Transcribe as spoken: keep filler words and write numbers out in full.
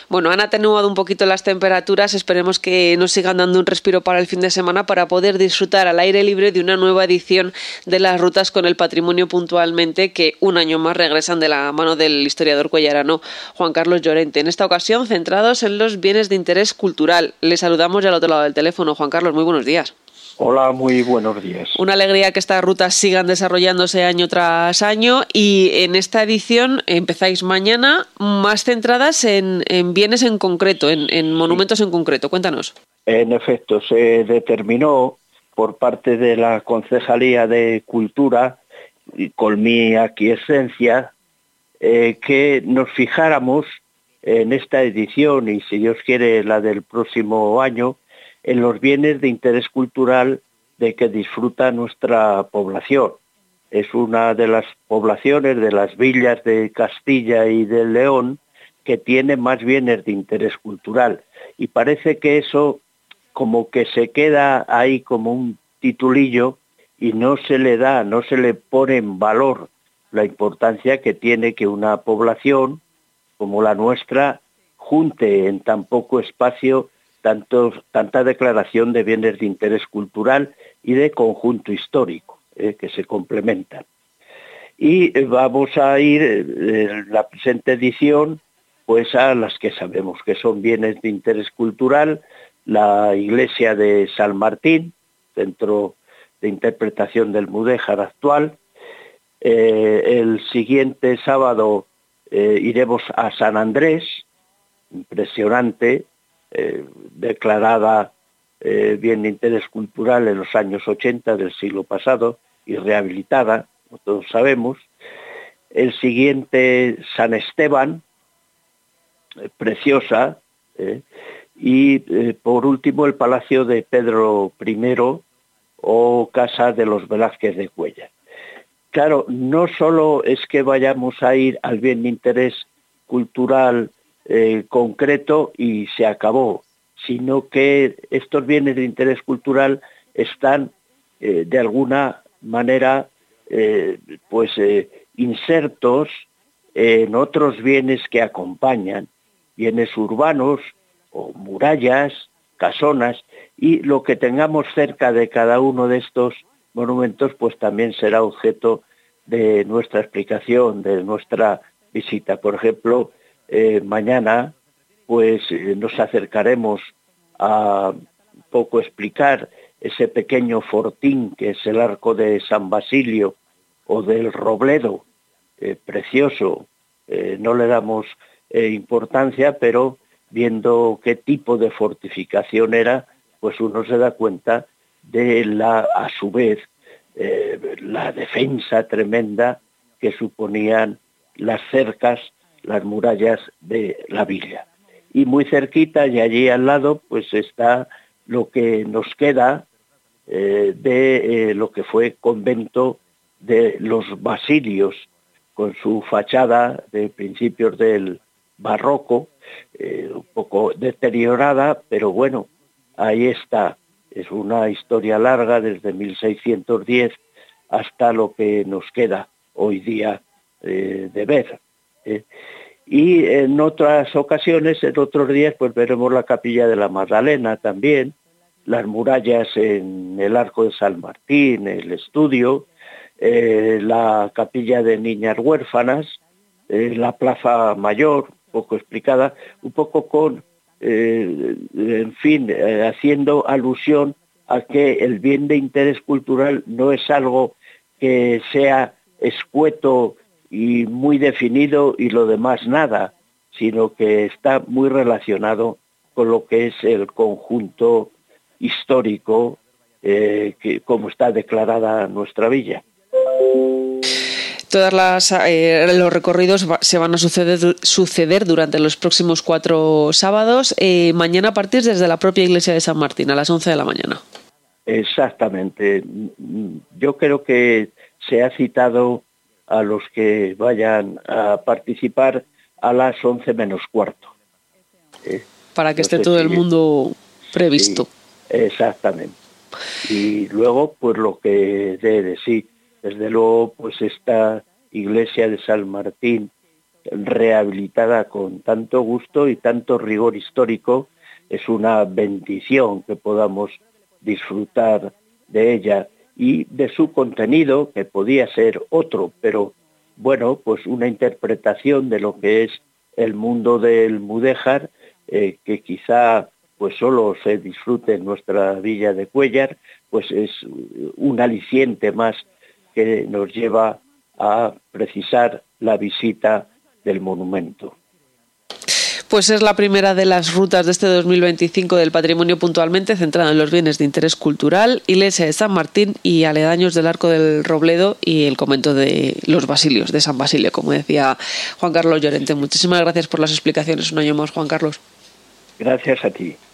Bueno, han atenuado un poquito las temperaturas, esperemos que nos sigan dando un respiro para el fin de semana para poder disfrutar al aire libre de una nueva edición de las Rutas con el Patrimonio puntualmente, que un año más regresan de la mano del historiador cuellarano Juan Carlos Llorente. En esta ocasión centrados en los bienes de interés cultural. Le saludamos ya al otro lado del teléfono. Juan Carlos, muy buenos días. Hola, muy buenos días. Una alegría que estas rutas sigan desarrollándose año tras año, y en esta edición empezáis mañana más centradas en, en bienes en concreto, en, en monumentos sí. en concreto. Cuéntanos. En efecto, se determinó por parte de la Concejalía de Cultura, y con mi aquiescencia, eh, que nos fijáramos en esta edición, y si Dios quiere la del próximo año, en los bienes de interés cultural de que disfruta nuestra población. Es una de las poblaciones de las villas de Castilla y de León que tiene más bienes de interés cultural. Y parece que eso como que se queda ahí como un titulillo y no se le da, no se le pone en valor la importancia que tiene que una población como la nuestra junte en tan poco espacio Tanto, tanta declaración de bienes de interés cultural y de conjunto histórico, eh, que se complementan. Y eh, vamos a ir en eh, la presente edición pues a las que sabemos que son bienes de interés cultural: la iglesia de San Martín, centro de interpretación del mudéjar actual. Eh, el siguiente sábado eh, iremos a San Andrés, impresionante, Eh, declarada eh, bien de interés cultural en los años ochenta del siglo pasado y rehabilitada, como todos sabemos. El siguiente, San Esteban, eh, preciosa, eh, y eh, por último el Palacio de Pedro primero o Casa de los Velázquez de Cuéllar. Claro, no solo es que vayamos a ir al bien de interés cultural Eh, concreto y se acabó, sino que estos bienes de interés cultural están eh, de alguna manera eh, pues eh, insertos en otros bienes que acompañan, bienes urbanos o murallas, casonas, y lo que tengamos cerca de cada uno de estos monumentos pues también será objeto de nuestra explicación, de nuestra visita. Por ejemplo, Eh, mañana pues eh, nos acercaremos a un poco explicar ese pequeño fortín que es el Arco de San Basilio o del Robledo, eh, precioso. Eh, no le damos eh, importancia, pero viendo qué tipo de fortificación era, pues uno se da cuenta de la, a su vez, eh, la defensa tremenda que suponían las cercas, las murallas de la villa. Y muy cerquita y allí al lado pues está lo que nos queda eh, de eh, lo que fue convento de los Basilios, con su fachada de principios del barroco, eh, un poco deteriorada, pero bueno, ahí está. Es una historia larga desde mil seiscientos diez hasta lo que nos queda hoy día eh, de ver. Eh, y en otras ocasiones, en otros días, pues veremos la Capilla de la Magdalena también, las murallas en el Arco de San Martín, el estudio, eh, la Capilla de Niñas Huérfanas, eh, la Plaza Mayor, un poco explicada, un poco con, eh, en fin, eh, haciendo alusión a que el bien de interés cultural no es algo que sea escueto y muy definido y lo demás nada, sino que está muy relacionado con lo que es el conjunto histórico, eh, que, como está declarada nuestra villa. Todas las eh, los recorridos va, se van a suceder, suceder durante los próximos cuatro sábados. Eh, mañana partís desde la propia iglesia de San Martín a las once de la mañana. Exactamente. Yo creo que se ha citado a los que vayan a participar a las once menos cuarto. ¿Eh? Para que no esté sé todo si el mundo previsto. Sí, exactamente. Y luego, pues lo que debe, sí, desde luego, pues esta iglesia de San Martín rehabilitada con tanto gusto y tanto rigor histórico. Es una bendición que podamos disfrutar de ella y de su contenido, que podía ser otro, pero bueno, pues una interpretación de lo que es el mundo del mudéjar, eh, que quizá pues solo se disfrute en nuestra villa de Cuéllar, pues es un aliciente más que nos lleva a precisar la visita del monumento. Pues es la primera de las rutas de este dos mil veinticinco del patrimonio puntualmente, centrada en los bienes de interés cultural, iglesia de San Martín y aledaños del Arco del Robledo y el convento de los Basilios, de San Basilio, como decía Juan Carlos Llorente. Muchísimas gracias por las explicaciones un año más, Juan Carlos. Gracias a ti.